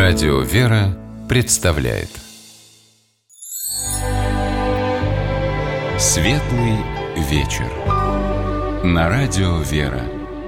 Радио «Вера» представляет Светлый вечер на Радио «Вера».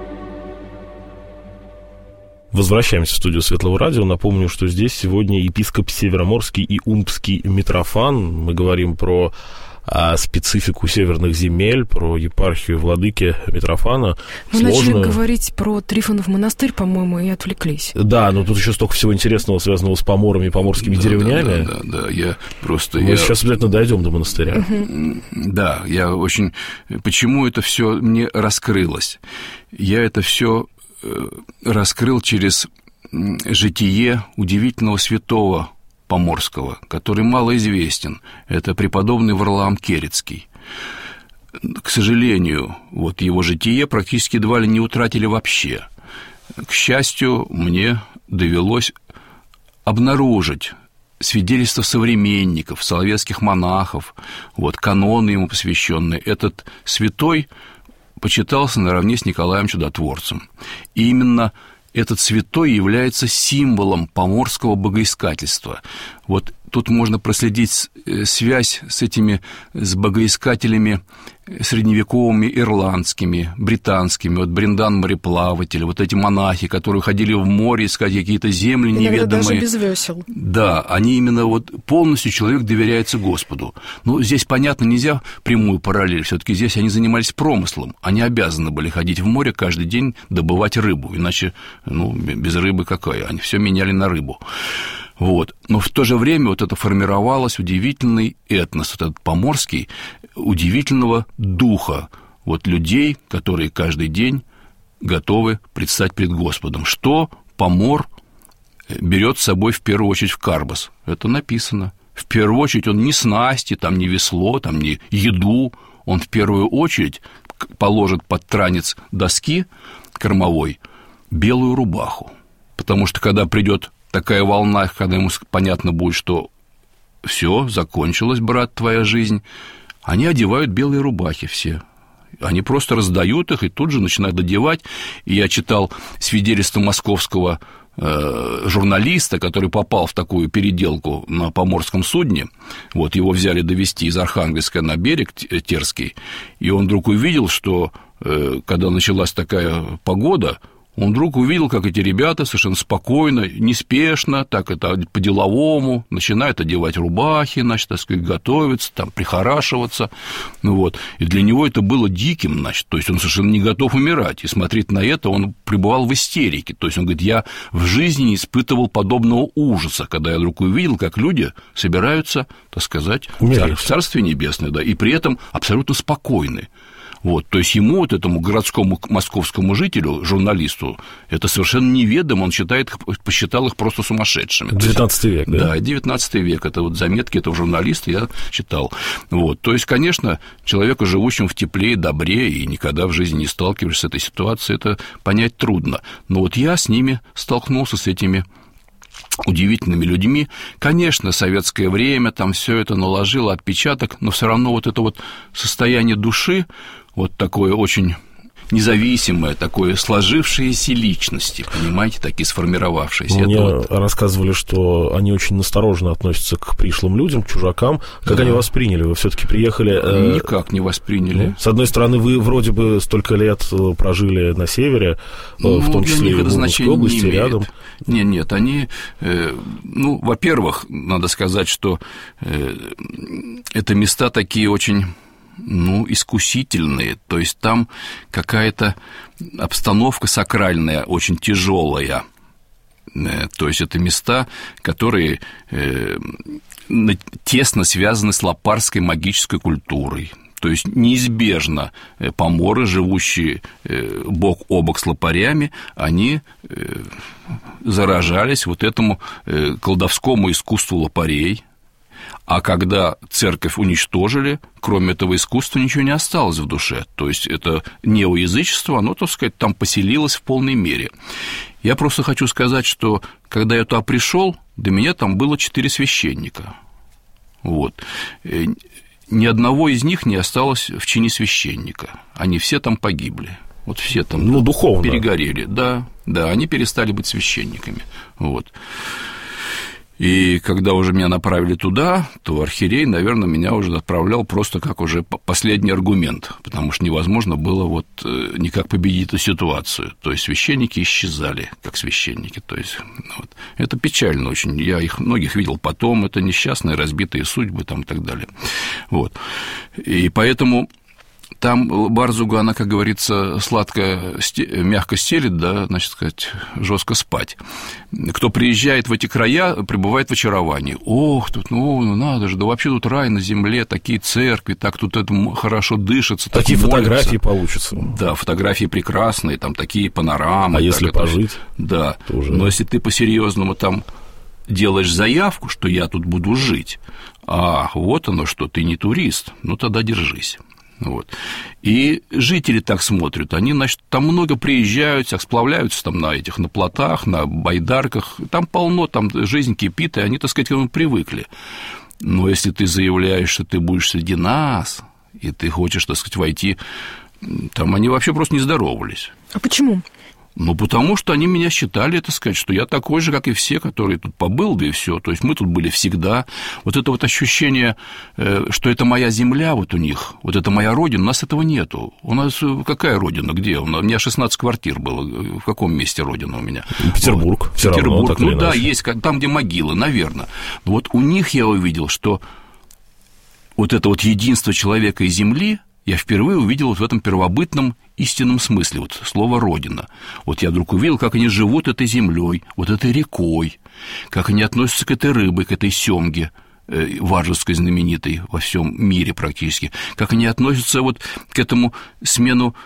Возвращаемся в студию Светлого радио. Напомню, что здесь сегодня епископ Североморский и Умбский Митрофан. Мы говорим про специфику северных земель, про епархию владыки Митрофана. Мы начали говорить про Трифонов монастырь, по-моему, и отвлеклись. Да, но тут еще столько всего интересного, связанного с поморами и поморскими деревнями. Да, Мы сейчас обязательно дойдем до монастыря. Да, я очень... Почему это все мне раскрылось? Я это все раскрыл через житие удивительного святого поморского, который малоизвестен. Это преподобный Варлаам Керецкий. К сожалению, вот его житие практически едва ли не утратили вообще. К счастью, мне довелось обнаружить свидетельства современников, соловецких монахов, вот, каноны ему посвященные. Этот святой почитался наравне с Николаем Чудотворцем. И именно этот святой является символом поморского богоискательства. Вот тут можно проследить связь с богоискателями средневековыми, ирландскими, британскими, вот Брендан мореплаватель, вот эти монахи, которые ходили в море искать какие-то земли неведомые. Даже без весел. Да, они именно вот полностью человек доверяется Господу. Ну, здесь, понятно, нельзя прямую параллель, все-таки здесь они занимались промыслом, они обязаны были ходить в море каждый день добывать рыбу, иначе, без рыбы какая, они все меняли на рыбу. Вот. Но в то же время вот это формировалось удивительный этнос, вот этот поморский, удивительного духа вот людей, которые каждый день готовы предстать пред Господом. Что помор берет с собой в первую очередь в карбас? Это написано. В первую очередь он не снасти, там не весло, там не еду, он в первую очередь положит под транец доски кормовой белую рубаху. Потому что когда придет такая волна, когда ему понятно будет, что все, закончилась, брат, твоя жизнь, они одевают белые рубахи все. Они просто раздают их и тут же начинают одевать. И я читал свидетельство московского журналиста, который попал в такую переделку на поморском судне. Вот, его взяли довезти из Архангельска на берег Терский, и он вдруг увидел, что когда началась такая погода, он вдруг увидел, как эти ребята совершенно спокойно, неспешно, так это по-деловому, начинают одевать рубахи, значит, так сказать, готовиться, там, прихорашиваться, вот. И для него это было диким, значит, то есть он совершенно не готов умирать, и смотреть на это он пребывал в истерике, то есть он говорит, я в жизни не испытывал подобного ужаса, когда я вдруг увидел, как люди собираются, так сказать, в Царстве Небесное, да, и при этом абсолютно спокойны. Вот, то есть ему, вот этому городскому московскому жителю, журналисту, это совершенно неведомо, он посчитал их просто сумасшедшими. 19 век, да? Да, 19 век, это вот заметки этого журналиста я читал. Вот, то есть, конечно, человеку, живущему в тепле и добре, и никогда в жизни не сталкиваешься с этой ситуацией, это понять трудно. Но вот я с ними столкнулся, с этими удивительными людьми. Конечно, советское время там все это наложило отпечаток, но все равно вот это вот состояние души, вот такое очень независимое, такое сложившееся личности, понимаете, такие сформировавшиеся. Мне рассказывали, что они очень настороженно относятся к пришлым людям, к чужакам. Как они восприняли? Вы все-таки приехали... Никак не восприняли. С одной стороны, вы вроде бы столько лет прожили на севере, в том числе и в Мурманской области, рядом. Нет, они... во-первых, надо сказать, что это места такие очень... искусительные, то есть там какая-то обстановка сакральная, очень тяжелая. То есть это места, которые тесно связаны с лопарской магической культурой. То есть неизбежно поморы, живущие бок о бок с лопарями, они заражались вот этому колдовскому искусству лопарей. А когда церковь уничтожили, кроме этого искусства ничего не осталось в душе. То есть это неоязычество, оно, так сказать, там поселилось в полной мере. Я просто хочу сказать, что когда я туда пришел, до меня там было 4 священника. Вот. Ни одного из них не осталось в чине священника. Они все там погибли. Вот все там, ну, духовно. Перегорели. Да, они перестали быть священниками. Вот. И когда уже меня направили туда, то архиерей, наверное, меня уже отправлял просто как уже последний аргумент, потому что невозможно было вот никак победить эту ситуацию. То есть священники исчезали, как священники. То есть, вот. Это печально очень. Я их многих видел потом, это несчастные, разбитые судьбы там, и так далее. Вот. И поэтому... Там Барзуга, она, как говорится, сладко, мягко стелит, да, значит сказать, жестко спать. Кто приезжает в эти края, пребывает в очаровании. Ох, тут, ну, надо же, да вообще тут рай на земле, такие церкви, так тут это хорошо дышится. Такие фотографии получатся. Да, фотографии прекрасные, там такие панорамы. А если пожить? Да, уже... но если ты по-серьезному там делаешь заявку, что я тут буду жить, вот оно что, ты не турист, ну тогда держись. Вот. И жители так смотрят, они, значит, там много приезжают, сплавляются там на плотах, на байдарках, там полно, там жизнь кипит, и они, так сказать, к этому привыкли. Но если ты заявляешь, что ты будешь среди нас, и ты хочешь, так сказать, войти, там они вообще просто не здоровались. А почему? Ну, потому что они меня считали, так сказать, что я такой же, как и все, которые тут побыл, да и все. То есть мы тут были всегда. Вот это вот ощущение, что это моя земля вот у них, вот это моя родина, у нас этого нету. У нас какая родина, где? У меня 16 квартир было. В каком месте родина у меня? Петербург. Вот. Петербург. Так ну да, есть там, где могилы, наверное. Но вот у них я увидел, что вот это вот единство человека и земли я впервые увидел вот в этом первобытном истинном смысле, вот слово «родина». Вот я вдруг увидел, как они живут этой землей, вот этой рекой, как они относятся к этой рыбе, к этой семге, варжской знаменитой во всем мире практически, как они относятся вот к этому смене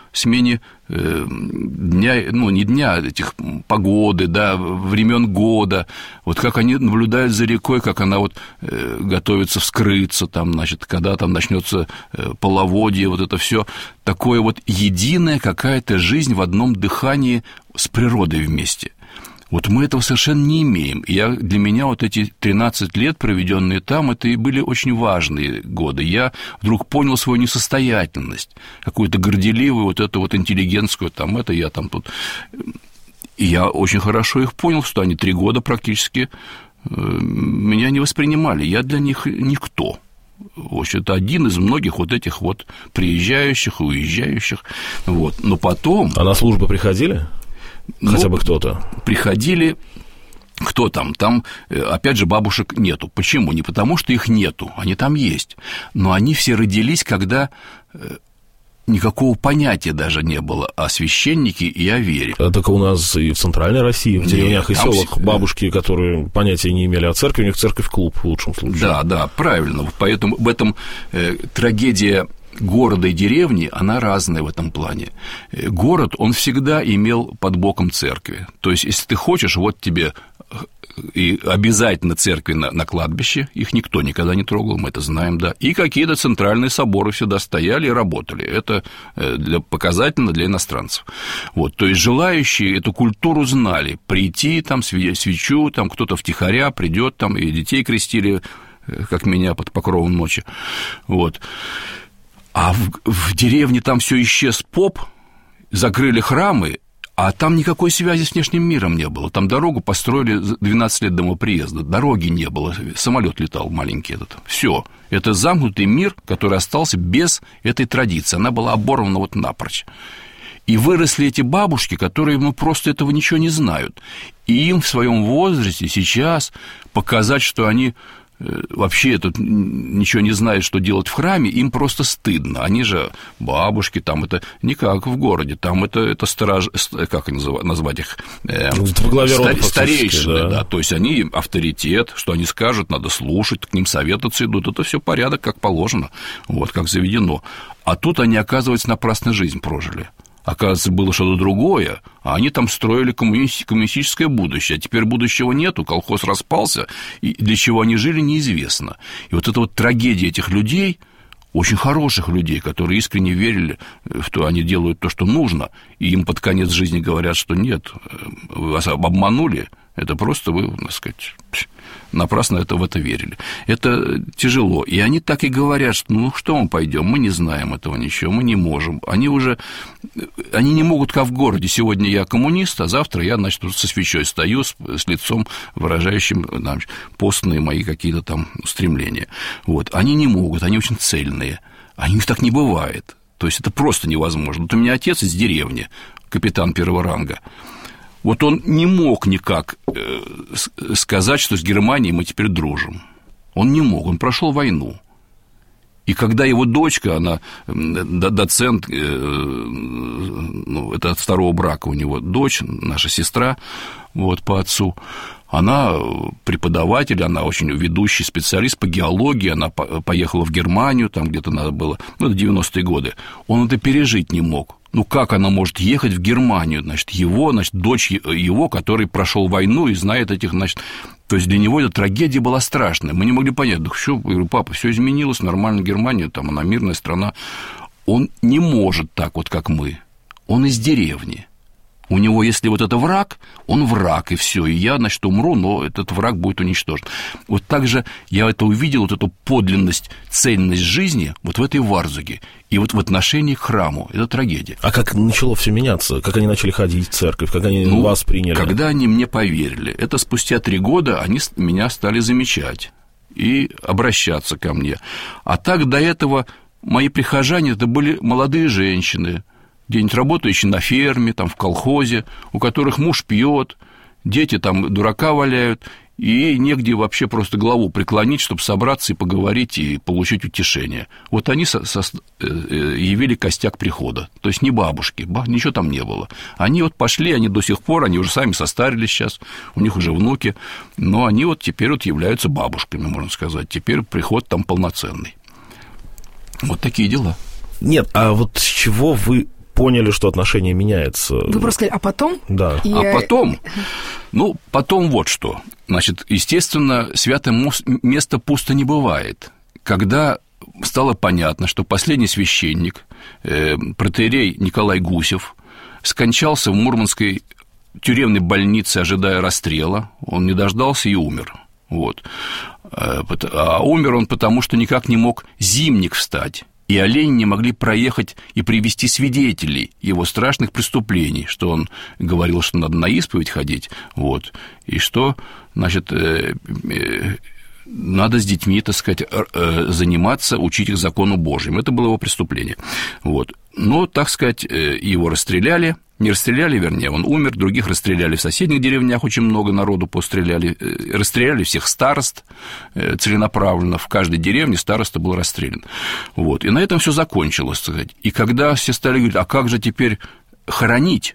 дня, ну, не дня, этих погоды, да, времен года, вот как они наблюдают за рекой, как она вот готовится вскрыться, там, значит, когда там начнется половодье, вот это все такое вот единая какая-то жизнь в одном дыхании с природой вместе. Вот мы этого совершенно не имеем. И для меня вот эти 13 лет, проведенные там, это и были очень важные годы. Я вдруг понял свою несостоятельность, какую-то горделивую, вот эту вот интеллигентскую, там это, я там тут. И я очень хорошо их понял, что они 3 года практически меня не воспринимали. Я для них никто. В общем, это один из многих вот этих вот приезжающих, уезжающих. Вот. Но потом... А на службу приходили? Хотя бы кто-то. Приходили, кто там? Там, опять же, бабушек нету. Почему? Не потому, что их нету, они там есть. Но они все родились, когда никакого понятия даже не было о священнике и о вере. Так у нас и в Центральной России, в деревнях и селах бабушки, которые понятия не имели о церкви, у них церковь-клуб в лучшем случае. Да, да, правильно. Поэтому в этом трагедия города и деревни, она разная в этом плане. Город, он всегда имел под боком церкви. То есть, если ты хочешь, вот тебе и обязательно церкви на кладбище, их никто никогда не трогал, мы это знаем, да, и какие-то центральные соборы всегда стояли и работали. Это показательно для иностранцев. Вот, то есть, желающие эту культуру знали. Прийти, там, свечу, там, кто-то втихаря придет, там, и детей крестили, как меня, под покровом ночи. Вот. А в деревне там все исчез поп, закрыли храмы, а там никакой связи с внешним миром не было. Там дорогу построили 12 лет до моего приезда, дороги не было, самолет летал маленький этот. Все, это замкнутый мир, который остался без этой традиции, она была оборвана вот напрочь. И выросли эти бабушки, которые просто этого ничего не знают. И им в своем возрасте сейчас показать, что они вообще тут ничего не знают, что делать в храме, им просто стыдно. Они же бабушки, там это не как в городе, там это как назвать их? Старейшины, да. То есть они авторитет, что они скажут, надо слушать, к ним советоваться идут, это все порядок, как положено, вот, как заведено. А тут они, оказывается, напрасно жизнь прожили. Оказывается, было что-то другое, а они там строили коммунистическое будущее, а теперь будущего нету, колхоз распался, и для чего они жили, неизвестно. И вот эта вот трагедия этих людей, очень хороших людей, которые искренне верили, что они делают то, что нужно, и им под конец жизни говорят, что нет, вас обманули, Это просто вы, так сказать, напрасно в это верили. Это тяжело. И они так и говорят, что ну что мы пойдем, мы не знаем этого ничего, мы не можем. Они не могут, как в городе. Сегодня я коммунист, а завтра я, значит, со свечой стою, с лицом, выражающим, значит, постные мои какие-то там стремления. Вот. Они не могут, они очень цельные. А у них так не бывает. То есть это просто невозможно. Вот у меня отец из деревни, капитан первого ранга. Вот он не мог никак сказать, что с Германией мы теперь дружим. Он не мог, он прошел войну. И когда его дочка, она доцент, ну, это от второго брака у него дочь, наша сестра, вот, по отцу, она преподаватель, она очень ведущий специалист по геологии, она поехала в Германию, там где-то надо было, ну, это 90-е годы. Он это пережить не мог. Ну, как она может ехать в Германию, значит, дочь его, который прошел войну и знает этих, значит, то есть для него эта трагедия была страшная. Мы не могли понять, да что, я говорю, папа, все изменилось, нормально Германия, там она мирная страна. Он не может так вот, как мы. Он из деревни. У него, если вот это враг, он враг, и все, и я, значит, умру, но этот враг будет уничтожен. Вот так же я это увидел, вот эту подлинность, цельность жизни вот в этой Варзуге, и вот в отношении к храму. Это трагедия. А как начало все меняться? Как они начали ходить в церковь? Как они вас приняли? Когда они мне поверили, это спустя 3 года они меня стали замечать и обращаться ко мне. А так до этого мои прихожане, это были молодые женщины, где-нибудь работающие на ферме, там, в колхозе, у которых муж пьет, дети там дурака валяют, и негде вообще просто голову преклонить, чтобы собраться и поговорить, и получить утешение. Вот они явили костяк прихода, то есть не бабушки, ничего там не было. Они вот пошли, они до сих пор, они уже сами состарились сейчас, у них уже внуки, но они вот теперь вот являются бабушками, можно сказать, теперь приход там полноценный. Вот такие дела. Нет, а вот с чего вы поняли, что отношение меняется? Вы просто сказали, а потом? Да. Потом? Ну, потом вот что. Значит, естественно, святое место пусто не бывает. Когда стало понятно, что последний священник, протоиерей Николай Гусев, скончался в Мурманской тюремной больнице, ожидая расстрела, он не дождался и умер. Вот. А умер он потому, что никак не мог зимник встать. И олени не могли проехать и привести свидетелей его страшных преступлений, что он говорил, что надо на исповедь ходить, вот, и что, значит, надо с детьми, так сказать, заниматься, учить их закону Божьему. Это было его преступление. Вот. Но, так сказать, его расстреляли. Не расстреляли, вернее, он умер, других расстреляли в соседних деревнях, очень много народу постреляли, расстреляли всех старост целенаправленно, в каждой деревне староста был расстрелян. Вот. И на этом все закончилось, так сказать. И когда все стали говорить, а как же теперь хоронить?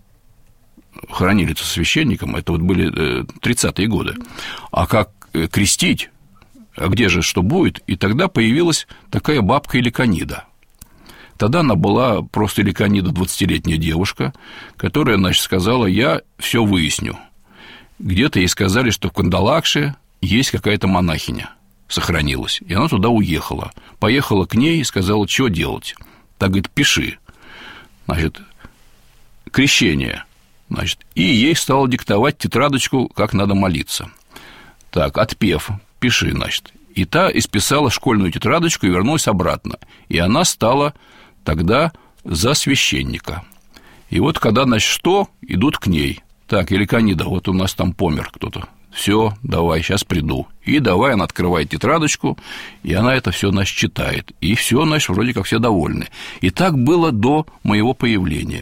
Хоронили-то священником, это вот были 30-е годы. А как крестить? А где же что будет? И тогда появилась такая бабка Иликонида. Тогда она была просто Иликонида, 20-летняя девушка, которая, значит, сказала, я все выясню. Где-то ей сказали, что в Кандалакше есть какая-то монахиня, сохранилась, и она туда уехала. Поехала к ней и сказала, что делать. Так, говорит, пиши. Значит, крещение. Значит, и ей стала диктовать тетрадочку, как надо молиться. Так, отпев, пиши, значит. И та исписала школьную тетрадочку и вернулась обратно. И она стала тогда за священника. И вот когда, значит, что, идут к ней. Так, Иликонида, вот у нас там помер кто-то. Все, давай, сейчас приду. И давай, она открывает тетрадочку, и она это все, значит, читает. И все, значит, вроде как все довольны. И так было до моего появления.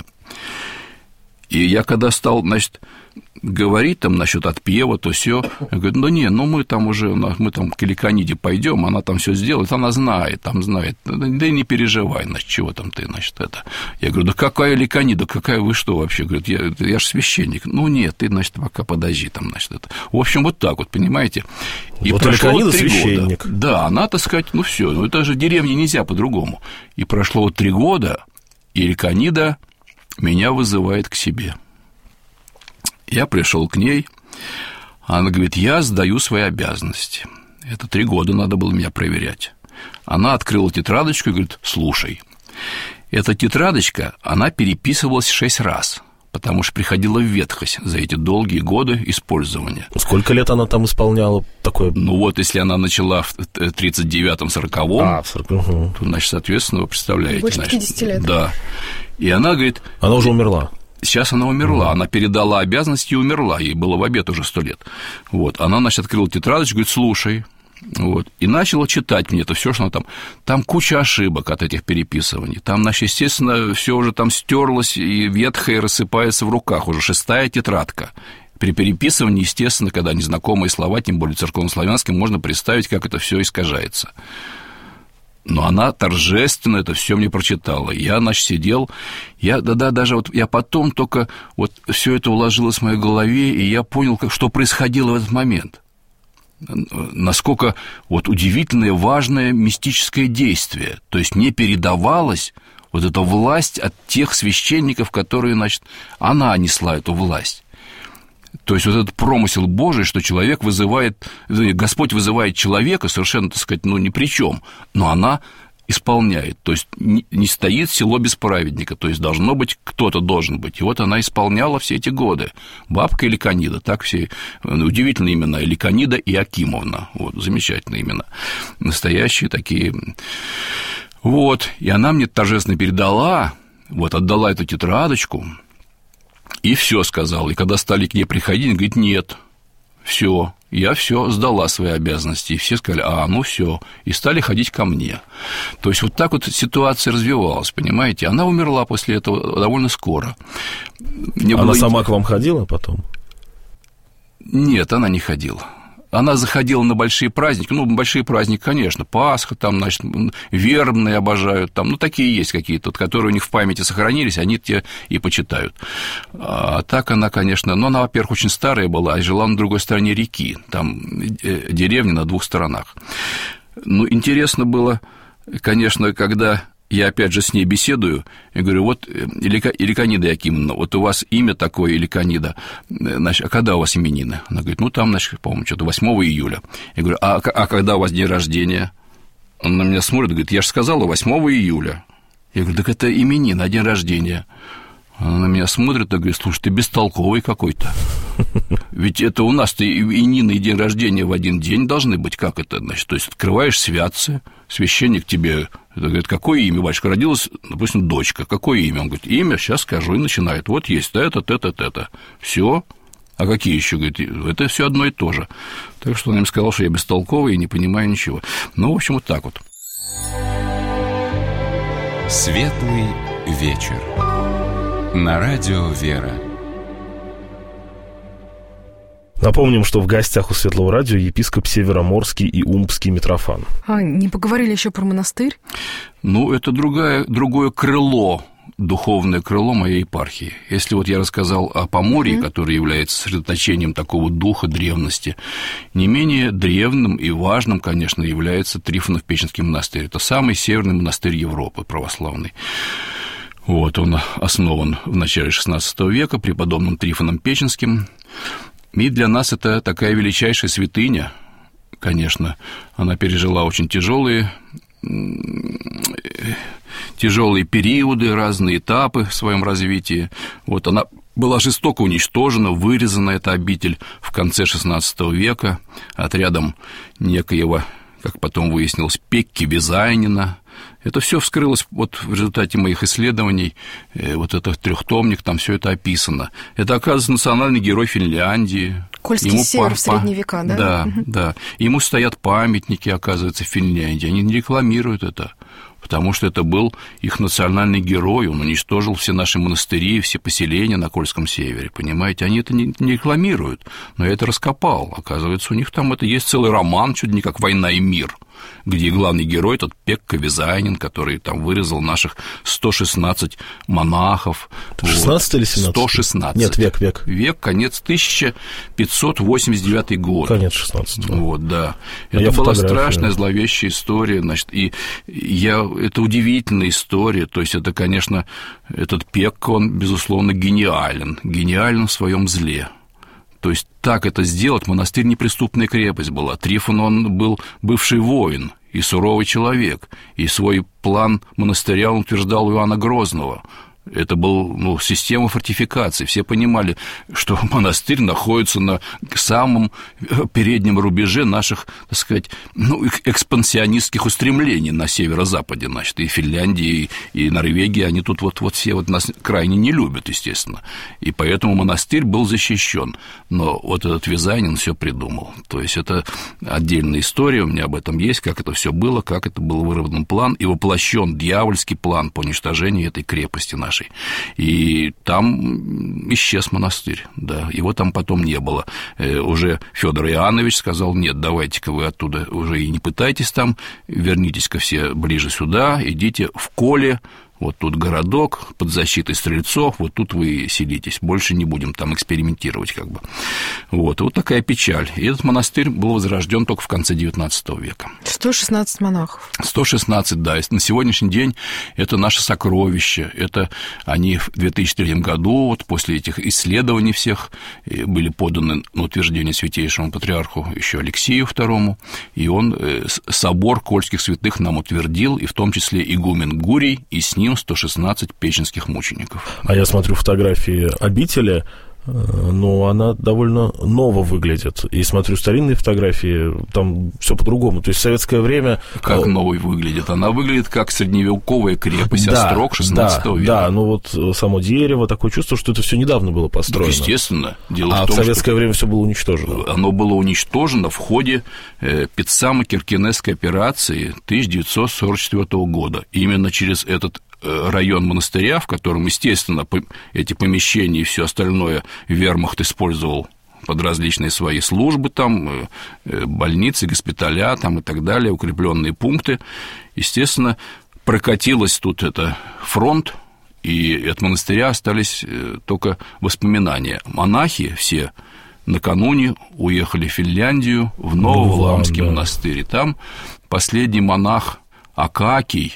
И я когда стал, значит, говорить там насчет отпева, то все, я говорю, ну не, ну мы там уже, мы там к Иликониде пойдем, она там все сделает, она знает, там знает, да и не переживай, значит, чего там ты, значит, это. Я говорю, да какая Иликонида, какая вы что вообще, говорит, я же священник, ну нет, ты, значит, пока подожди там, значит, это. В общем, вот так вот, понимаете. И вот прошло Иликонида 3 священник. года. Да, она, так сказать, ну все, ну это же деревне нельзя по-другому. И прошло вот 3 года, и Иликонида меня вызывает к себе. Я пришел к ней, она говорит, я сдаю свои обязанности. Это 3 года надо было меня проверять. Она открыла тетрадочку и говорит, слушай, эта тетрадочка, она переписывалась 6 раз, потому что приходила в ветхость за эти долгие годы использования. Сколько лет она там исполняла такое? Ну вот, если она начала в 39-м, 40-м, то, значит, соответственно, вы представляете. Больше 50 лет. Да. И она говорит... Она уже умерла. Сейчас она умерла, она передала обязанности и умерла, ей было в обед уже 100 лет. Вот. Она, значит, открыла тетрадочку, говорит, слушай, вот, и начала читать мне это все, что она там куча ошибок от этих переписываний, там, значит, естественно, все уже там стерлось и ветхое рассыпается в руках, уже 6-я тетрадка. При переписывании, естественно, когда незнакомые слова, тем более церковнославянским, можно представить, как это все искажается. Но она торжественно это все мне прочитала. Я, значит, сидел, даже вот я потом только вот все это уложилось в моей голове, и я понял, что происходило в этот момент. Насколько вот удивительное, важное мистическое действие. То есть не передавалась вот эта власть от тех священников, которые, значит, она несла эту власть. То есть вот этот промысел Божий, что человек вызывает, Господь вызывает человека, совершенно, так сказать, ни при чем, но она исполняет. То есть не стоит село без праведника, то есть должно быть, кто-то должен быть. И вот она исполняла все эти годы. Бабка Эликонида, так все удивительные имена, Эликонида и Акимовна, вот, замечательные имена, настоящие такие. Вот, и она мне торжественно передала, вот, отдала эту тетрадочку, и все сказала. И когда стали к ней приходить, она говорит, нет, все, я все сдала свои обязанности. И все сказали, ну все, и стали ходить ко мне. То есть вот так вот ситуация развивалась, понимаете? Она умерла после этого довольно скоро. Она сама к вам ходила потом? Нет, она не ходила. Она заходила на большие праздники, большие праздники, конечно, Пасха, там, значит, вербные обожают, там, такие есть какие-то, которые у них в памяти сохранились, они те и почитают. А так она, конечно, она, во-первых, очень старая была и жила на другой стороне реки, там деревня на двух сторонах. Интересно было, конечно, когда я опять же с ней беседую, я говорю, вот, Эликонида Якимовна, вот у вас имя такое, Эликонида, значит, а когда у вас именины? Она говорит, там, значит, по-моему, что-то 8 июля. Я говорю, а когда у вас день рождения? Она на меня смотрит, говорит, я же сказала, 8 июля. Я говорю, так это именины, а день рождения? Она на меня смотрит и говорит, слушай, ты бестолковый какой-то. Ведь это у нас-то именины и день рождения в один день должны быть. Как это? Значит, то есть открываешь святцы, священник тебе говорит, какое имя, батюшка, родилась, допустим, дочка, какое имя? Он говорит, имя, сейчас скажу, и начинает. Вот есть это. Все. А какие еще? Говорит, это все одно и то же. Так что он им сказал, что я бестолковый и не понимаю ничего. В общем, вот так вот. Светлый вечер. На радио «Вера». Напомним, что в гостях у Светлого радио епископ Североморский и Умпский Митрофан. Не поговорили еще про монастырь? Это другое крыло, духовное крыло моей епархии. Если вот я рассказал о Поморье, которое является сосредоточением такого духа древности, не менее древним и важным, конечно, является Трифонов-Печенский монастырь. Это самый северный монастырь Европы православный. Вот, он основан в начале XVI века преподобным Трифоном Печенским. И для нас это такая величайшая святыня, конечно. Она пережила очень тяжелые периоды, разные этапы в своем развитии. Вот она была жестоко уничтожена, вырезана, эта обитель, в конце XVI века отрядом некоего, как потом выяснилось, Пекки Визайнина. Это все вскрылось вот в результате моих исследований, вот этот трехтомник, там все это описано. Это, оказывается, национальный герой Финляндии. Кольский север в средние века, да? Да, да. Ему стоят памятники, оказывается, в Финляндии. Они не рекламируют это, потому что это был их национальный герой. Он уничтожил все наши монастыри, все поселения на Кольском севере, понимаете? Они это не рекламируют, но я это раскопал. Оказывается, у них там это есть целый роман, чуть ли не как «Война и мир», где главный герой этот Пекка Визайнин, который там вырезал наших 116 монахов. 16 или 17? 116. Нет, век. Век, конец 1589 год. Конец 16. Вот, да. Это была страшная, зловещая история, значит, это удивительная история, то есть это, конечно, этот Пекка, он, безусловно, гениален в своем зле. То есть так это сделать, монастырь неприступная крепость была. Трифон, он был бывший воин и суровый человек, и свой план монастыря он утверждал у Иоанна Грозного. Это была система фортификации. Все понимали, что монастырь находится на самом переднем рубеже наших, так сказать, экспансионистских устремлений на северо-западе. Значит, и Финляндия, и Норвегия, они тут вот все нас крайне не любят, естественно. И поэтому монастырь был защищен. Но вот этот Вязанин все придумал. То есть это отдельная история, у меня об этом есть, как это все было, как это был выработан план и воплощен дьявольский план по уничтожению этой крепости нашей. И там исчез монастырь, да, его там потом не было. Уже Федор Иоаннович сказал: нет, давайте-ка вы оттуда уже и не пытайтесь там, вернитесь-ка все ближе сюда, идите в Коле. Вот тут городок под защитой стрельцов, вот тут вы селитесь, больше не будем там экспериментировать как бы. Вот такая печаль. И этот монастырь был возрожден только в конце XIX века. 116 монахов. 116, да. На сегодняшний день это наше сокровище. Это они в 2003 году, вот после этих исследований всех, были поданы на утверждение святейшему патриарху еще Алексею II, и он собор Кольских святых нам утвердил, и в том числе игумен Гурий, и с ним 116 печенских мучеников. А я смотрю фотографии обители, но она довольно ново выглядит. И смотрю старинные фотографии, там все по-другому. То есть в советское время... Как новой выглядит? Она выглядит как средневековая крепость, острог 16 века. Да, но вот само дерево, такое чувство, что это все недавно было построено. Да, естественно. Дело в том, в советское время все было уничтожено. Оно было уничтожено в ходе Петсамо-Киркенесской операции 1944 года. Именно через этот район монастыря, в котором, естественно, эти помещения и все остальное вермахт использовал под различные свои службы, там, больницы, госпиталя там, и так далее, укрепленные пункты. Естественно, прокатилось тут это фронт, и от монастыря остались только воспоминания. Монахи все накануне уехали в Финляндию, в Нововладимирский монастырь. И там последний монах Акакий,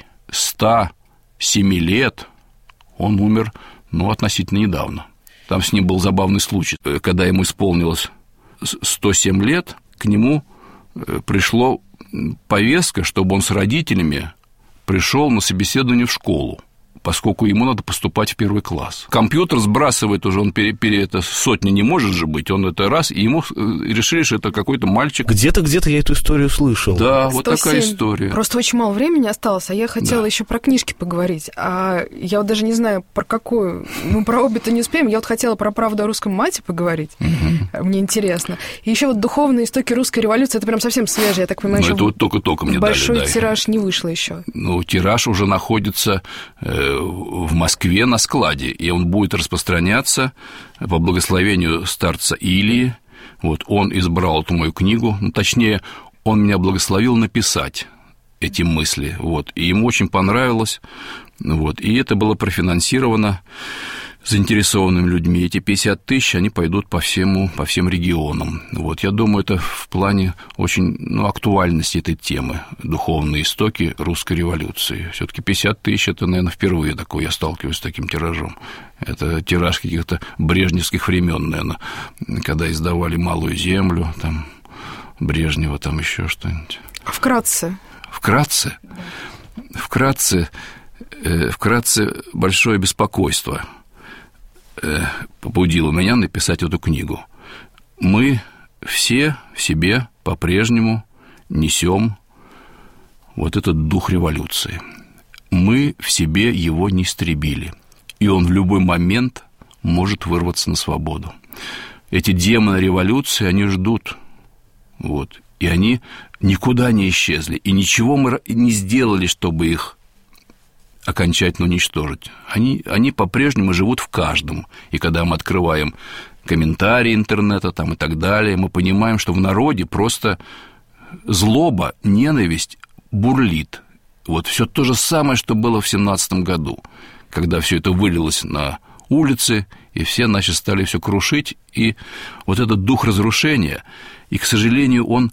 107 лет, он умер, относительно недавно. Там с ним был забавный случай. Когда ему исполнилось 107 лет, к нему пришло повестка, чтобы он с родителями пришел на собеседование в школу, поскольку ему надо поступать в 1 класс. Компьютер сбрасывает уже, он это сотни не может же быть, он это раз, и ему решили, что это какой-то мальчик. Где-то я эту историю слышал. Да, 107. Вот такая история. Просто очень мало времени осталось, а я хотела еще про книжки поговорить. А я вот даже не знаю, про какую. Мы про обе-то не успеем. Я вот хотела про «Правду о русском мате» поговорить. Угу. Мне интересно. И еще вот «Духовные истоки русской революции», это прям совсем свежее, я так понимаю, это вот только мне большой дали. Тираж не вышло еще. Тираж уже находится в Москве на складе, и он будет распространяться по благословению старца Илии. Вот он избрал эту мою книгу, точнее, он меня благословил написать эти мысли, и ему очень понравилось, и это было профинансировано заинтересованными людьми. Эти 50 тысяч, они пойдут по всем регионам. Я думаю, это в плане очень актуальности этой темы, духовные истоки русской революции. Все-таки 50 тысяч, это, наверное, впервые такое я сталкиваюсь с таким тиражом. Это тираж каких-то брежневских времен, наверное, когда издавали «Малую землю», там, Брежнева, там еще что-нибудь. А вкратце? Вкратце большое беспокойство побудило меня написать эту книгу. Мы все в себе по-прежнему несем этот дух революции. Мы в себе его не истребили, и он в любой момент может вырваться на свободу. Эти демоны революции, они ждут, и они никуда не исчезли, и ничего мы не сделали, чтобы их окончательно уничтожить. Они по-прежнему живут в каждом. И когда мы открываем комментарии интернета там, и так далее, мы понимаем, что в народе просто злоба, ненависть бурлит. Все то же самое, что было в 17 году, когда все это вылилось на улицы, и все, стали все крушить. И этот дух разрушения, и, к сожалению, он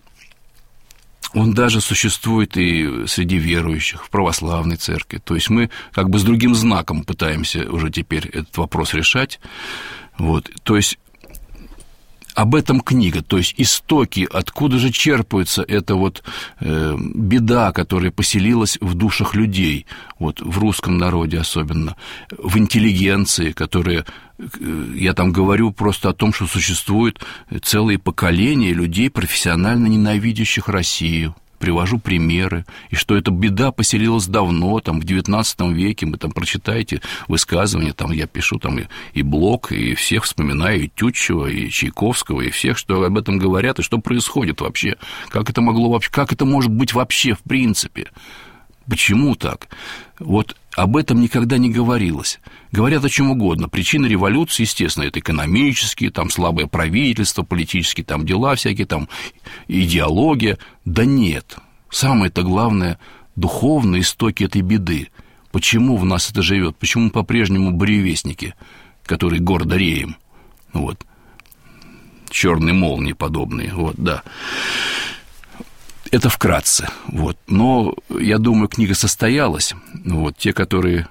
даже существует и среди верующих в православной церкви. То есть мы как бы с другим знаком пытаемся уже теперь этот вопрос решать. То есть об этом книга, то есть истоки, откуда же черпается эта вот беда, которая поселилась в душах людей, вот в русском народе особенно, в интеллигенции, которая, я там говорю просто о том, что существует целые поколения людей, профессионально ненавидящих Россию. Привожу примеры, и что эта беда поселилась давно, там, в XIX веке, вы там прочитаете высказывания, там, я пишу там и Блок, и всех вспоминаю, и Тютчева, и Чайковского, и всех, что об этом говорят, и что происходит вообще, как это могло вообще, как это может быть вообще в принципе, почему так? Вот об этом никогда не говорилось. Говорят о чем угодно. Причины революции, естественно, это экономические, там слабое правительство, политические там дела всякие, там идеология. Да нет. Самое-то главное – духовные истоки этой беды. Почему в нас это живет? Почему мы по-прежнему буревестники, которые гордо реем? Вот. Черные молнии подобные. Вот, да. Это вкратце, вот. Но, я думаю, книга состоялась. Вот. Те, которые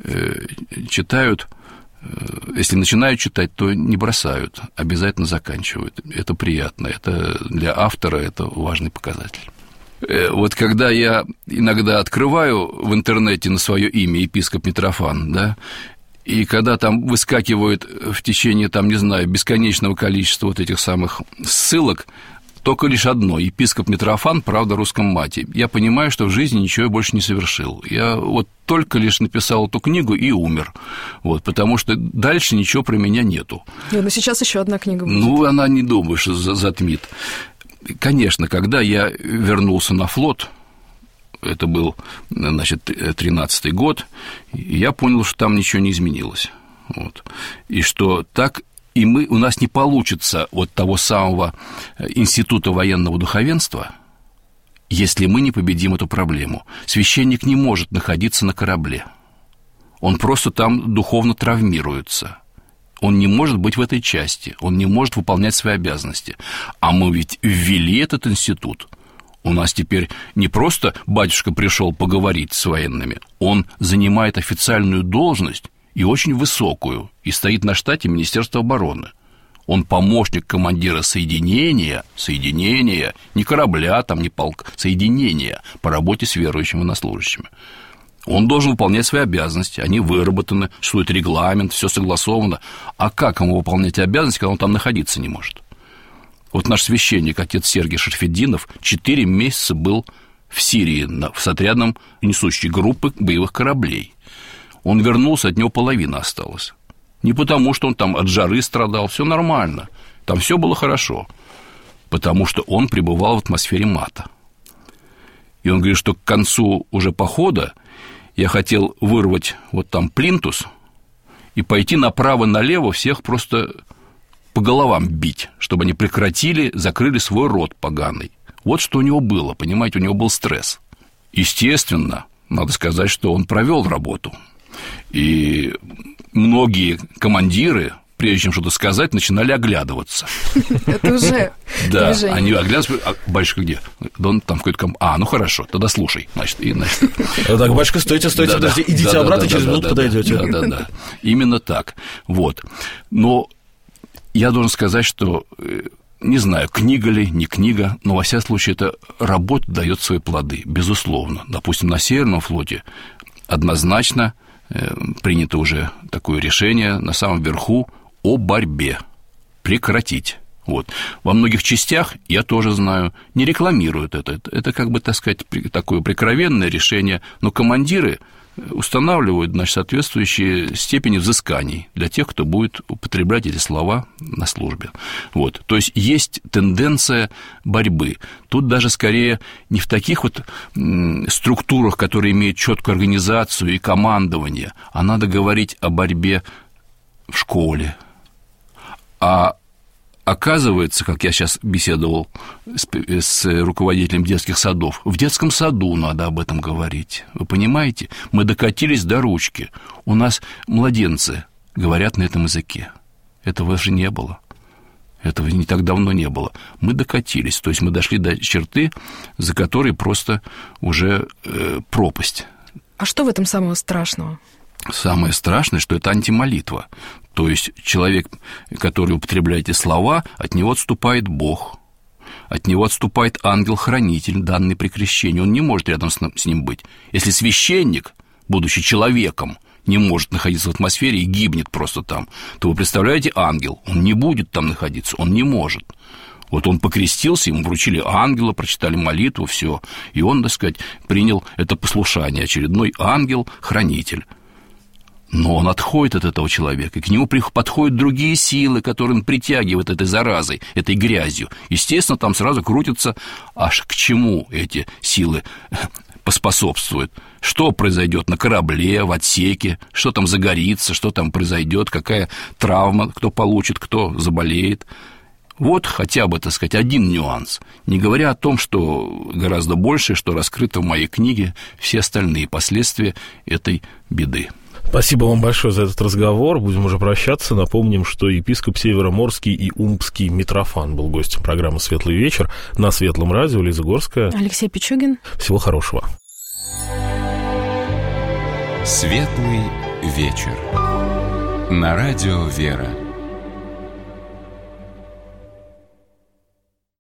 читают, если начинают читать, то не бросают, обязательно заканчивают. Это приятно, это для автора это важный показатель. Вот когда я иногда открываю в интернете на свое имя епископ Митрофан, да, и когда там выскакивают в течение, там, не знаю, бесконечного количества вот этих самых ссылок, только лишь одно – епископ Митрофан, правда, русском мате. Я понимаю, что в жизни ничего я больше не совершил. Я вот только лишь написал эту книгу и умер. Вот, потому что дальше ничего про меня нету. Но сейчас еще одна книга будет. Ну, она, не думаю, что затмит. Конечно, когда я вернулся на флот, это был, значит, 13-й год, я понял, что там ничего не изменилось. Вот. И что так... И у нас не получится вот того самого института военного духовенства, если мы не победим эту проблему. Священник не может находиться на корабле. Он просто там духовно травмируется. Он не может быть в этой части, он не может выполнять свои обязанности. А мы ведь ввели этот институт. У нас теперь не просто батюшка пришел поговорить с военными, он занимает официальную должность, и очень высокую, и стоит на штате Министерства обороны. Он помощник командира соединения, не корабля, там, не полка, соединения по работе с верующими военнослужащими. Он должен выполнять свои обязанности, они выработаны, существует регламент, все согласовано. А как ему выполнять обязанности, когда он там находиться не может? Вот наш священник, отец Сергий Шарфетдинов, 4 месяца был в Сирии с отрядом несущей группы боевых кораблей. Он вернулся, от него половина осталась. Не потому, что он там от жары страдал, все нормально, там все было хорошо, потому что он пребывал в атмосфере мата. И он говорит, что к концу уже похода я хотел вырвать вот там плинтус и пойти направо-налево всех просто по головам бить, чтобы они прекратили, закрыли свой рот поганый. Вот что у него было, понимаете, у него был стресс. Естественно, надо сказать, что он провел работу. И многие командиры, прежде чем что-то сказать, начинали оглядываться. Это уже да, движение. Они оглядываются, а батюшка где? Да он там в какой-то ну хорошо, тогда слушай. Значит. Так, батюшка, стойте, подождите, идите обратно, через минуту подойдете. Да. Именно так. Вот. Но я должен сказать, что, не знаю, книга ли, не книга, но, во всяком случае, эта работа дает свои плоды, безусловно. Допустим, на Северном флоте однозначно принято уже такое решение на самом верху о борьбе, прекратить. Вот. Во многих частях, я тоже знаю, не рекламируют это. Это как бы, так сказать, такое прикровенное решение, но командиры устанавливают, значит, соответствующие степени взысканий для тех, кто будет употреблять эти слова на службе. Вот. То есть есть тенденция борьбы. Тут даже скорее не в таких вот структурах, которые имеют четкую организацию и командование, а надо говорить о борьбе в школе. А оказывается, как я сейчас беседовал с руководителем детских садов, в детском саду надо об этом говорить. Вы понимаете? Мы докатились до ручки. У нас младенцы говорят на этом языке. Этого же не было. Этого не так давно не было. Мы докатились. То есть мы дошли до черты, за которой просто уже пропасть. А что в этом самого страшного? Самое страшное, что это антимолитва. То есть человек, который употребляет эти слова, от него отступает Бог, от него отступает ангел-хранитель, данный при крещении. Он не может рядом с ним быть. Если священник, будучи человеком, не может находиться в атмосфере и гибнет просто там, то вы представляете, ангел, он не будет там находиться, он не может. Вот он покрестился, ему вручили ангела, прочитали молитву, все, и он, так сказать, принял это послушание, очередной ангел-хранитель. Но он отходит от этого человека, и к нему подходят другие силы, которые он притягивает этой заразой, этой грязью. Естественно, там сразу крутится, аж к чему эти силы поспособствуют. Что произойдет на корабле, в отсеке, что там загорится, что там произойдет, какая травма, кто получит, кто заболеет. Вот хотя бы, так сказать, один нюанс, не говоря о том, что гораздо больше, что раскрыто в моей книге, все остальные последствия этой беды. Спасибо вам большое за этот разговор. Будем уже прощаться. Напомним, что епископ Североморский и Умпский Митрофан был гостем программы «Светлый вечер» на Светлом радио. Лиза Горская. Алексей Пичугин. Всего хорошего. «Светлый вечер» на радио «Вера».